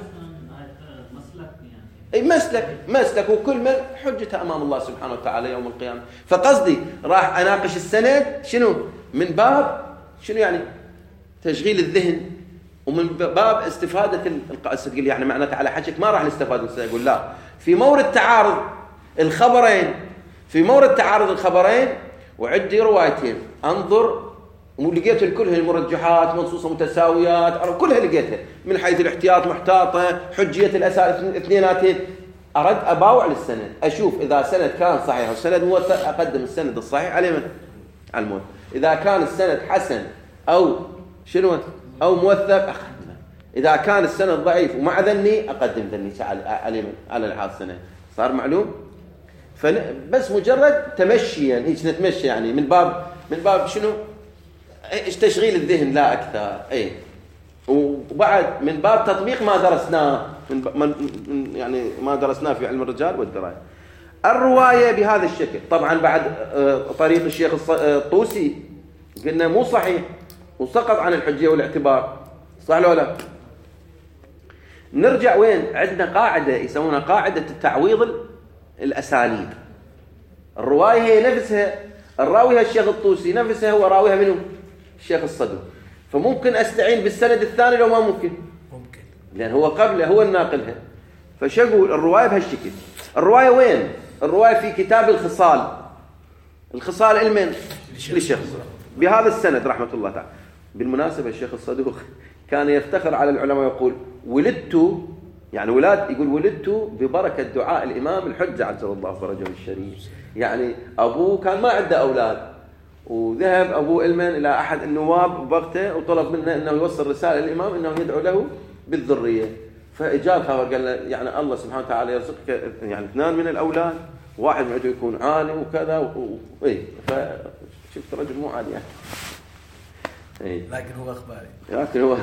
أي مسلك مسلك وكل من حجته أمام الله سبحانه وتعالى يوم القيامة. فقصدي راح أناقش السند شنو من باب شنو يعني تشغيل الذهن ومن باب استفادة القصد. يعني معناته على حكيك ما راح نستفاد. يقول لا، في مورد تعارض الخبرين في مورد تعارض الخبرين وعندي روايتين انظر ولقيت كلها المرجحات منصوصة متساويات كلها لقيتها من حيث الاحتياط محتاطة حجية الأساس اثنيناتين. أرد أباوع للسند أشوف إذا سند كان صحيح والسند موثق أقدم السند الصحيح على من؟ على الموثق. إذا كان السند حسن أو شنو أو موثق أقدمه. إذا كان السند ضعيف ومع ذني أقدم ذني على من؟ على الحاصنة. صار معلوم؟ فبس مجرد تمشيا هيك نتمشي يعني من باب من باب شنو؟ ايش تشغيل الذهن لا اكثر. اي وبعد من باب تطبيق ما درسناه من يعني ما درسناه في علم الرجال والدرايه. الروايه بهذا الشكل طبعا بعد طريق الشيخ الطوسي قلنا مو صحيح وسقط عن الحجيه والاعتبار. صح ولا لا؟ نرجع وين؟ عندنا قاعده يسمونها قاعده التعويض الاسانيد. الروايه هي نفسها الراويها الشيخ الطوسي نفسها هو راويها منه الشيخ الصدوق. فممكن استعين بالسند الثاني لو ما ممكن ممكن لان هو قبله هو الناقلها. فشقوا الروايه بهالشكل. الروايه وين؟ الروايه في كتاب الخصال. الخصال المن للشيخ بهذا السند رحمه الله تعالى. بالمناسبه الشيخ الصدوق كان يفتخر على العلماء يقول ولدت يعني ولاد يقول ولدت ببركه دعاء الامام الحجه عجل الله فرجه الشريف. يعني ابوه كان ما عنده اولاد وذهب ابوه علما الى احد النواب بوقته وطلب منه انه يوصل رساله للامام انه يدعو له بالذريه. فاجاب خبر قال له يعني الله سبحانه وتعالى يرزقك يعني اثنان من الاولاد واحد من عنده يكون عالم وكذا و... اي فشفت رجل مو عادي يعني. اي لكن هو اخباري لكن هو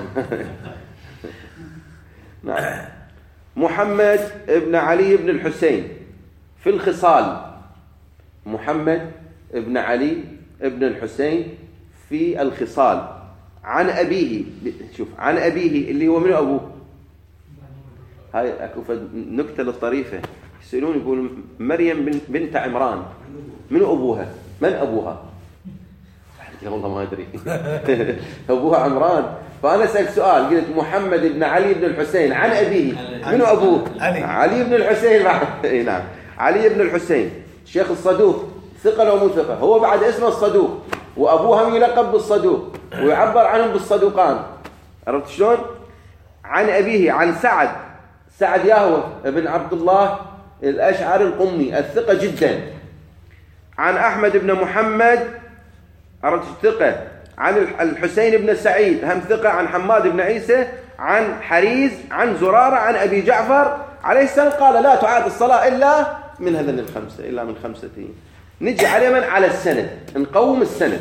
نعم. محمد ابن علي بن الحسين في الخصال. محمد ابن علي ابن الحسين في الخصال عن أبيه. شوف عن أبيه اللي هو من أبوه. هاي أكو نكتة للطريفة يسألون يقول مريم بنت عمران من أبوها؟ من أبوها؟ والله ما أدري. أبوها عمران. فأنا سألت سؤال قلت محمد بن علي بن الحسين عن أبيه من أبوه؟ علي. علي بن الحسين. نعم علي بن الحسين. شيخ الصدوق ثقة لو مو ثقة هو بعد اسمه الصدوق وأبوهم يلقب بالصدوق ويعبر عنهم بالصدوقان. عرفت شلون؟ عن أبيه عن سعد سعد ياهوه ابن عبد الله الأشعري القمي الثقة جدا. عن أحمد بن محمد عرفت ثقة. عن الحسين بن سعيد هم ثقة. عن حماد بن عيسى. عن حريز. عن زرارة. عن أبي جعفر عليه السلام قال لا تعاد الصلاة إلا من هذين الخمسة إلا من خمستين. نجي على من؟ على السند. نقوم السند.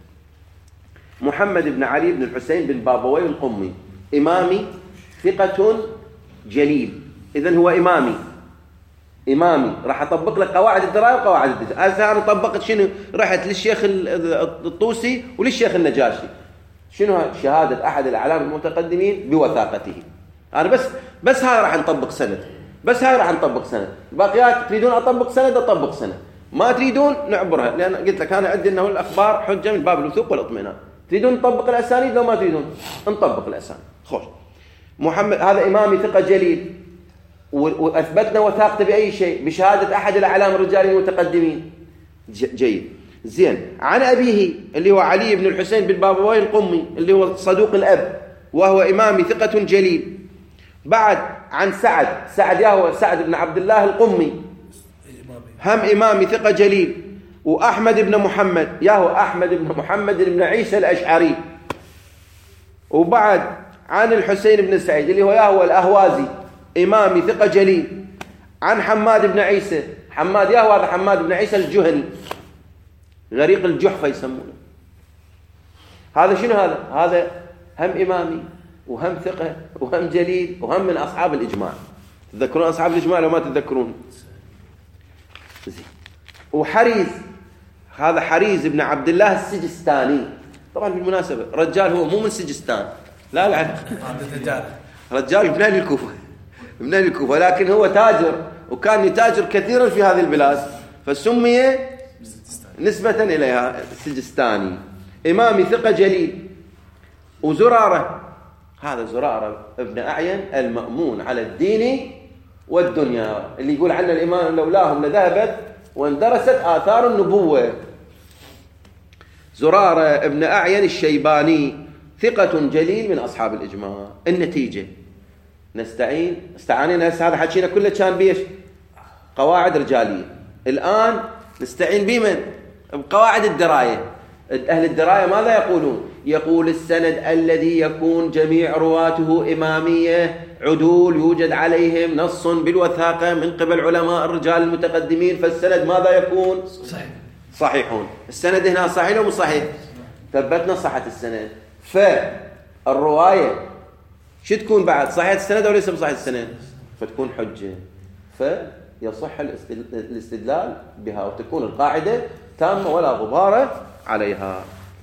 محمد بن علي بن الحسين بن بابوي القمي إمامي ثقة جليل. إذن هو إمامي إمامي. راح أطبق لك قواعد الدراية وقواعد الدجاج. هذا أنا طبقت شنو؟ رحت للشيخ الطوسي وللشيخ النجاشي. شنو شهادة أحد الأعلام المتقدمين بوثاقته. أنا بس بس هاي راح نطبق سند. بس هاي راح نطبق سند. باقيات تريدون أطبق سند أطبق سند. ما تريدون نعبرها لأن قلت لك أنا عندي أنه الأخبار حجة من باب الوثوق والإطمئنان. تريدون نطبق الأسانيد لو ما تريدون نطبق الأسانيد. خوش. محمد هذا إمامي ثقة جليل وأثبتنا وثاقته بأي شيء بشهادة أحد الأعلام الرجال المتقدمين. جيد زين. عن أبيه اللي هو علي بن الحسين بن بابوي القمي اللي هو صدوق الأب وهو إمامي ثقة جليل. بعد عن سعد سعد ياهو سعد بن عبد الله القمي هم إمامي ثقة جليل. وأحمد بن محمد ياهو أحمد بن محمد بن عيسى الأشعري. وبعد عن الحسين بن سعيد اللي هو ياهو الأهوازي إمامي ثقة جليل. عن حماد بن عيسى حماد ياهو هذا حماد بن عيسى الجهني غريق الجحفة يسمونه. هذا شنو هذا؟ هذا هم إمامي وهم ثقة وهم جليل وهم من أصحاب الإجماع. تذكرون أصحاب الإجماع لو ما تذكرون؟ زين. وحريز هذا حريز بن عبد الله السجستاني. طبعا بالمناسبة رجال هو مو من سجستان لا لا رجال من أهل الكوفة من أهل الكوفة لكن هو تاجر وكان يتاجر كثيرا في هذه البلاد فسمي نسبة إليها السجستاني. إمامي ثقة جليل. وزرارة، هذا زرارة ابن أعين المأمون على الدين والدنيا، اللي يقول عنه الإمام لولاهم لذهبت واندرست آثار النبوة. زرارة ابن أعين الشيباني ثقة جليل من أصحاب الإجماع. النتيجة نستعين استعانينا هسه هذا حكينا كله كان بيش قواعد رجالية. الآن نستعين بمن؟ بقواعد الدراية. أهل الدراية ماذا يقولون؟ يقول السند الذي يكون جميع رواته إمامية عدول يوجد عليهم نص بالوثاقة من قبل علماء الرجال المتقدمين، فالسند ماذا يكون؟ صحيح. صحيحون. السند هنا صحيح ولا مو صحيح؟ ثبتنا صحة السند. فالرواية شو تكون بعد؟ صحيح السند أو ليس بصحيح السند؟ فتكون حجة، فيصح الاستدلال بها وتكون القاعدة تامة ولا غبار عليها.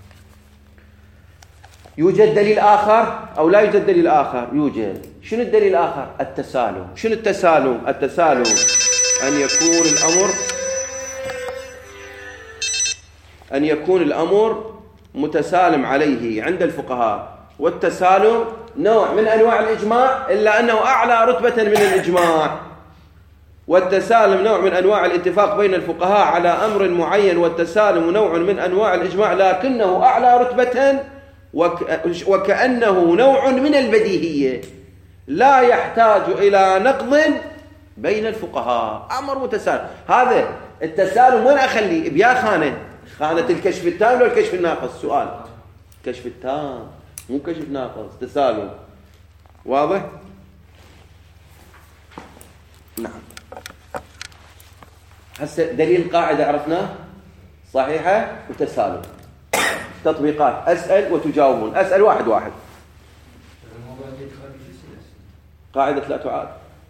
يوجد دليل آخر أو لا يوجد دليل آخر؟ يوجد. شنو الدليل الآخر؟ التسالم. شنو التسالم؟ التسالم أن يكون الأمر أن يكون الأمر متسالم عليه عند الفقهاء، والتسالم نوع من أنواع الإجماع إلا أنه أعلى رتبة من الإجماع، والتسالم نوع من أنواع الاتفاق بين الفقهاء على أمر معين، والتسالم نوع من أنواع الإجماع لكنه أعلى رتبة وكأنه نوع من البديهية لا يحتاج إلى نقض بين الفقهاء. أمر متسالم. هذا التسالم وين أخليه؟ بيا خانة خانة الكشف التام ولا الكشف الناقص؟ سؤال. كشف التام مو كشف ناقص. تسالم واضح؟ نعم. هسه دليل قاعدة عرفناه صحيحة وتسالم. تطبيقات أسأل وتجاوبون. أسأل واحد واحد. قاعدة لا تعاد.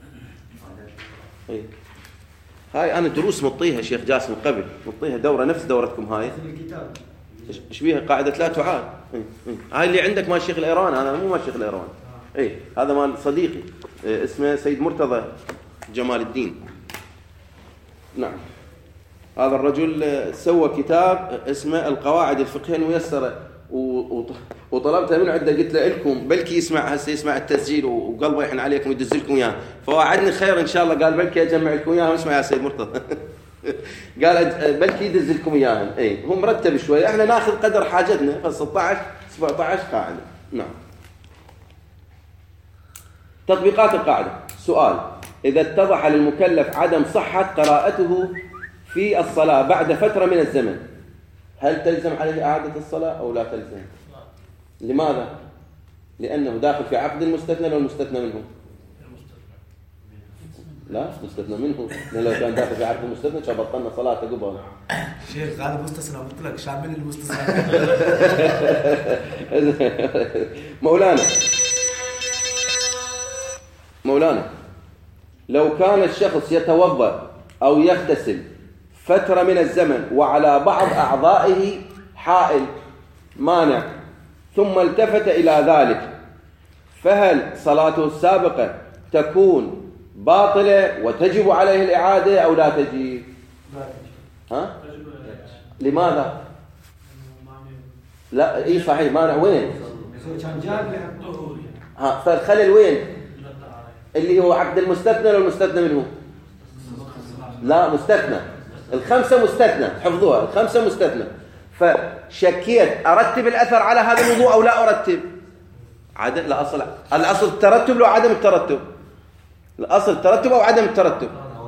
إيه. هاي أنا دروس مطيها شيخ جاسم قبل، مطيها دورة نفس دورتكم هاي. إيش بيها قاعدة لا تعاد. إيه. إيه. هاي اللي عندك مال الشيخ الإيران، أنا مو مال الشيخ الإيران. إيه هذا مال صديقي إيه اسمه سيد مرتضى جمال الدين. نعم. هذا الرجل سوى كتاب اسمه القواعد الفقهية الميسرة، وطلبتها منه عده قلت له لكم بلكي يسمع هسه يسمع التسجيل وقلبه يحن عليكم يدز لكم اياه، فوعدني خير ان شاء الله. قال بلكي اجمع لكم اياها واسمع يا سيد مرتضى. قال بلكي يدز لكم اياها. اي هو مرتب شويه، احنا ناخذ قدر حاجتنا، ف ستة عشر سبعة عشر قاعده. نعم. تطبيقات القاعده. سؤال: اذا اتضح للمكلف عدم صحه قراءته في الصلاة بعد فترة من الزمن، هل تلزم عليه إعادة الصلاة أو لا تلزم؟ لماذا؟ لأنه داخل في عقد المستثنى ولا المستثنى منه؟ لا مستثنى منه، لو كان داخل في عقد المستثنى شبطلنا صلاته قبل. شيخ هذا مستثنى، قلت لك شامل المستثنى. مولانا مولانا لو كان الشخص يتوضأ أو يغتسل فترة من الزمن وعلى بعض أعضائه حائل مانع ثم التفت إلى ذلك، فهل صلاته السابقة تكون باطلة وتجب عليه الإعادة أو لا تجب؟ ها؟ لماذا؟ لا إيه صحيح مانع وين؟ ها فالخلل وين؟ اللي هو عقد المستثنى ولا المستثنى منه؟ لا مستثنى. الخمسة مستثنى، حفظوها الخمسة مستثنى. فشكيت أرتب الأثر على هذا الوضوء أو لا أرتب؟ عدم لا أصل الأصل الترتب لو عدم الترتب. الأصل الترتب أو عدم الترتب؟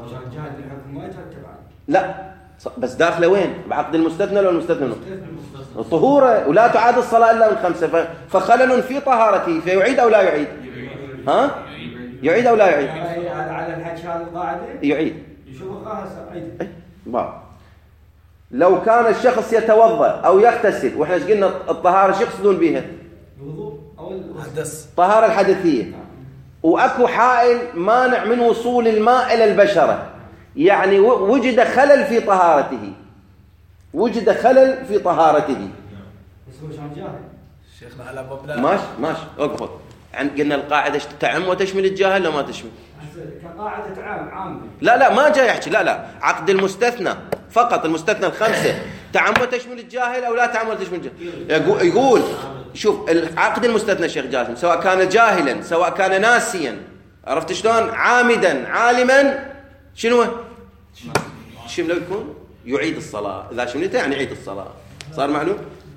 لا بس داخله وين؟ بعقد المستثنى ولا المستثنى منه؟ الطهورة، ولا تعاد الصلاة إلا من خمسة، فخلل في طهارته فيعيد أو لا يعيد؟ ها؟ يعيد أو لا يعيد؟ على الحج هذا القاعدة يعيد. يشوف القاعدة عيد. ما لو كان الشخص يتوضأ أو يغتسل، وإحنا ايش قلنا الطهارة شو يقصدون بها؟ الوضوء أو الحدث، طهارة الحدثية، وأكو حائل مانع من وصول الماء إلى البشرة، يعني وجد خلل في طهارته، وجد خلل في طهارته. بس هو شلون جاهل؟ شيخنا على باب ماشي ماشي اقفل. عن قلنا القاعدة تعم وتشمل الجاهل ولا ما تشمل؟ كقاعدة عام عام. لا لا ما جاي يحكي، لا لا عقد المستثنى فقط، المستثنى الخمسة تعم وتشمل الجاهل أو لا تعم وتشمل الجاهل؟ يقول شوف العقد المستثنى شيخ جاسم سواء كان جاهلا سواء كان ناسيا، عرفت شلون؟ عامدا عالما، شنو شنو لو يكون يعيد الصلاة، إذا شملته يعني يعيد الصلاة. صار معلوم؟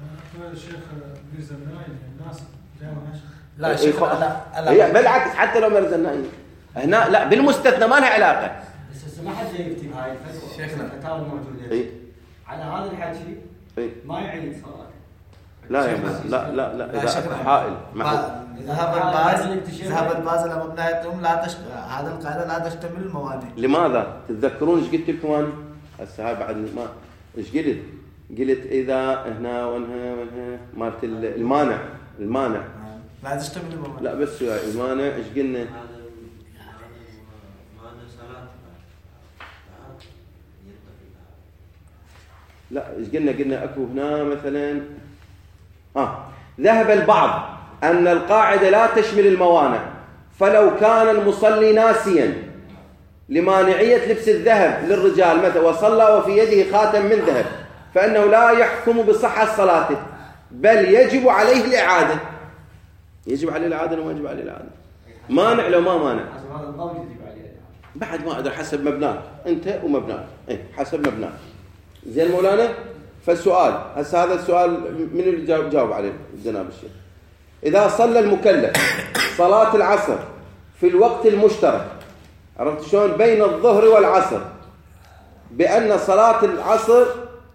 لا شيخ لا هي بالعكس حتى لو مرز النائم هنا لا بالمستثنى ما لها علاقة. بس ما حد يكتب هاي الفتوى شيخنا. الفتاوى الموجودة إيه؟ على هذا الحكي إيه؟ ما يعيد صلاة. لا يا لا لا لا, لا لا إذا شيخنا. حائل معه. ذهب الباز ذهب الباز إلى مبنيتهم لا تش... هذا القاعدة لا تشتمل الموانع. لماذا؟ تتذكرون ايش قلت لكم انا؟ هسه هاي بعد ما ايش قلت؟ قلت اذا هنا وهنا وهنا مالت المانع المانع لا تشتمل الموانع. لا بس المانع ايش قلنا؟ هذا معنى صلاة لا ايش قلنا؟ قلنا اكو هنا مثلا اه ذهب البعض ان القاعده لا تشمل الموانع، فلو كان المصلي ناسيا لمانعيه لبس الذهب للرجال مثلا وصلى وفي يده خاتم من ذهب فانه لا يحكم بصحه صلاته بل يجب عليه الاعاده. يجب عليه الاعاده ولا ما يجب عليه الاعاده؟ مانع لو ما مانع حسب هذا الضوء يجب عليه بعد ما ادري حسب مبناك انت ومبناك ايه حسب مبناك. زين مولانا. فالسؤال هسه هذا السؤال من اللي جاوب, جاوب عليه جناب الشيخ. اذا صلى المكلف صلاه العصر في الوقت المشترك، عرفت شلون؟ بين الظهر والعصر، بان صلاه العصر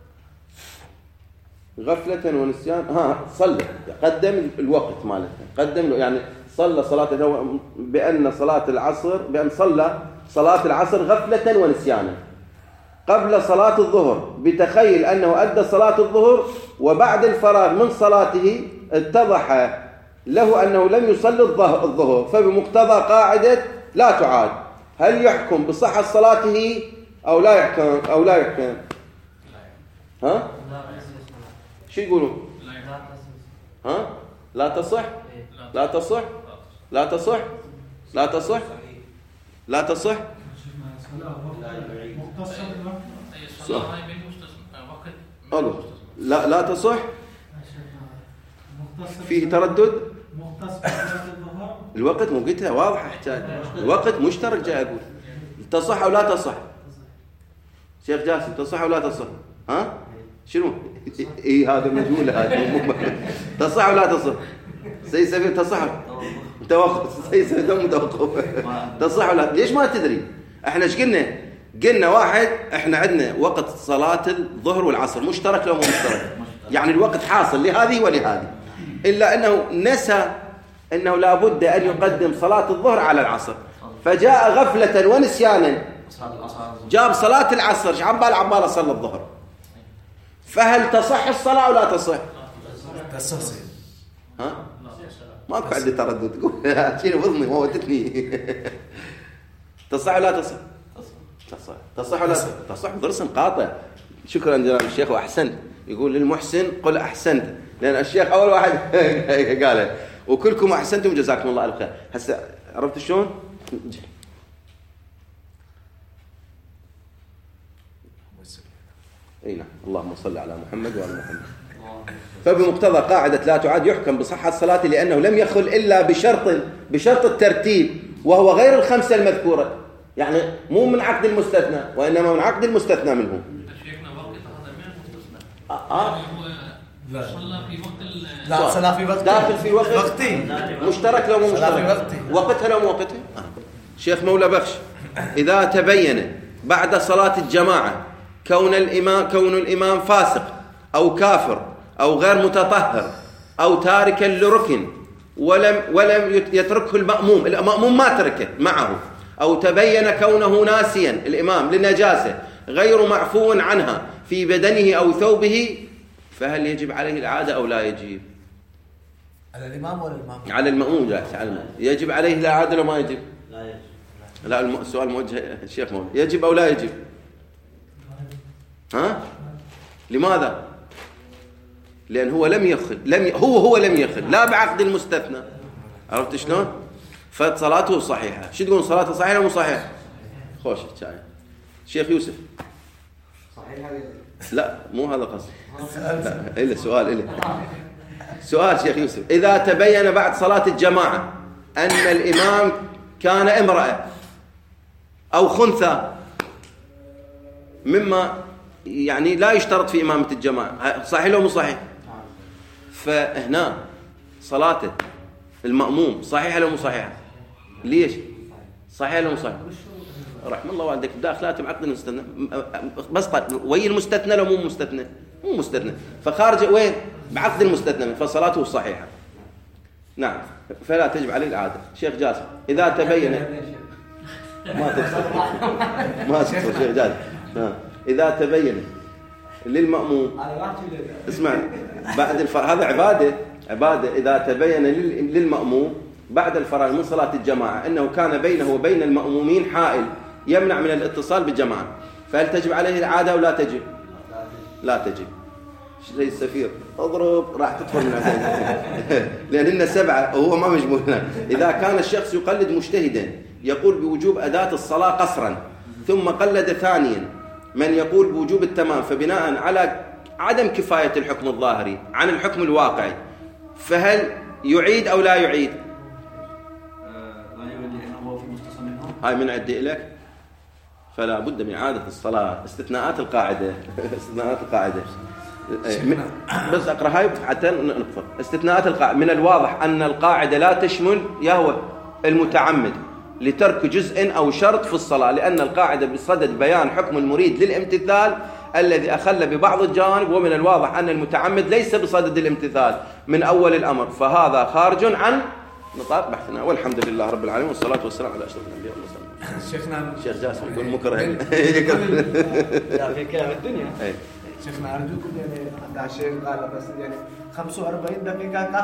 غفله ونسيان ها صلى قدم الوقت مالته قدم يعني صلى صلاه بان صلاه العصر بان صلى صلاه العصر غفله ونسيانا قبل صلاة الظهر بتخيل أنه أدى صلاة الظهر، وبعد الفراغ من صلاته اتضح له أنه لم يصلي الظهر، فبمقتضى قاعدة لا تعاد هل يحكم بصحة صلاته أو لا يحكم أو لا يحكم؟ ها؟ شو يقولون؟ ها؟ لا تصح؟ لا تصح؟ لا تصح؟ لا تصح؟ لا تصح؟ أقول لا لا تصح فيه تردد الوقت مو قلتها واضحة احتاج الوقت مشترك جاي أقول تصح أو لا تصح شيخ جاسم تصح أو لا تصح ها شنو إيه هذا مجهول هذا تصح أو لا تصح سيد سفير تصح توقف سيد سفير متوقف تصح أو لا ليش ما تدري احنا ايش قلنا قلنا واحد احنا عندنا وقت صلاة الظهر والعصر مشترك لو مو مشترك يعني الوقت حاصل لهذه ولهذه إلا أنه نسى أنه لابد أن يقدم صلاة الظهر على العصر فجاء غفلة ونسيانا جاب صلاة العصر ايش عبال عبال صلى الظهر فهل تصح الصلاة أو لا تصح؟ تصح ها؟ ماكو عندي تردد تقول شيء وضني ما ودتني تصح ولا تصح؟ تصح تصح ولا تصح ضرس قاطع. شكرا جناب الشيخ واحسنت. يقول للمحسن قل احسنت لان الشيخ اول واحد قاله وكلكم احسنتم جزاكم الله الف خير. هسه عرفت شلون؟ اي نعم اللهم صل على محمد وعلى محمد. فبمقتضى قاعده لا تعاد يحكم بصحه الصلاه لانه لم يخل الا بشرط بشرط الترتيب وهو غير الخمسه المذكوره يعني مو من عقد المستثنى وانما من عقد المستثنى منه. شيخنا وقت هذا من المستثنى اه لا صلى في وقت لا صلى في وقت داخل في وقت وقتي مشترك لو مو مشترك وقتها لو مو وقتها. آه. شيخ مولى بخش اذا تبين بعد صلاه الجماعه كون الامام كون الامام فاسق او كافر او غير متطهر او تاركا لركن ولم ولم يتركه المأموم المأموم ما تركه معه أو تبين كونه ناسيا الإمام لنجاسة غير معفو عنها في بدنه أو ثوبه فهل يجب عليه الإعادة أو لا يجب؟ على الإمام ولا المأموم؟ على المأموم جالس على المأموم. يجب عليه الإعادة ولا ما يجب؟ لا يجب. لا السؤال موجه الشيخ مولى يجب أو لا يجب؟ ها؟ لماذا؟ لأن هو لم يخل لم ي... هو هو لم يخل لا بعقد المستثنى. عرفت شلون؟ فصلاته صحيحة. شو تقول صلاته صحيحة ولا مو صحيحة؟ خوش الشاي. شيخ يوسف. صحيحة لا مو هذا قصدي. لا إلا سؤال إلا. سؤال شيخ يوسف، إذا تبين بعد صلاة الجماعة أن الإمام كان امرأة أو خنثى مما يعني لا يشترط في إمامة الجماعة، صحيح لو مو صحيح؟ فهنا صلاته المأموم صحيحة لو مو صحيحة؟ ليش؟ صحيحة لو مو صحيحة؟ رحم الله والديك داخلات بعقد المستثنى بس وين المستثنى لو مو مستثنى؟ مو مستثنى، فخارج وين؟ بعقد المستثنى، فصلاته صحيحة. نعم، فلا تجب عليه العادة. شيخ جاسم، إذا تبين ما تفصل ما تفصل شيخ جاسم، إذا تبين للمأموم اسمع بعد الفرق، هذا عبادة عبادة إذا تبين للمأموم بعد الفراغ من صلاة الجماعة أنه كان بينه وبين المأمومين حائل يمنع من الاتصال بالجماعة، فهل تجب عليه العادة أو لا تجب؟ لا تجب. زي السفير اضرب راح تدخل من عندنا لأننا سبعة وهو ما مجموع هنا. إذا كان الشخص يقلد مجتهدا يقول بوجوب أداة الصلاة قصرا، ثم قلد ثانيا من يقول بوجوب التمام، فبناء على عدم كفاية الحكم الظاهري عن الحكم الواقعي، فهل يعيد أو لا يعيد؟ هاي من عدي لك، فلا بد من إعادة الصلاة. استثناءات القاعدة استثناءات القاعدة بس أقرأ هاي حتى نقفل. استثناءات القاعدة من الواضح أن القاعدة لا تشمل يهوى المتعمد لترك جزء أو شرط في الصلاة، لأن القاعدة بصدد بيان حكم المريد للامتثال الذي أخل ببعض الجانب، ومن الواضح أن المتعمد ليس بصدد الامتثال من أول الأمر، فهذا خارج عن نطاق بحثنا. والحمد لله رب العالمين والصلاة والسلام على أشرف الأنبياء والمرسلين. شيخنا شيخ جاسم يقول مكره لا في كلام الدنيا. شيخنا أرجوكم يعني عند الشيخ قال بس يعني خمسة وأربعين دقيقة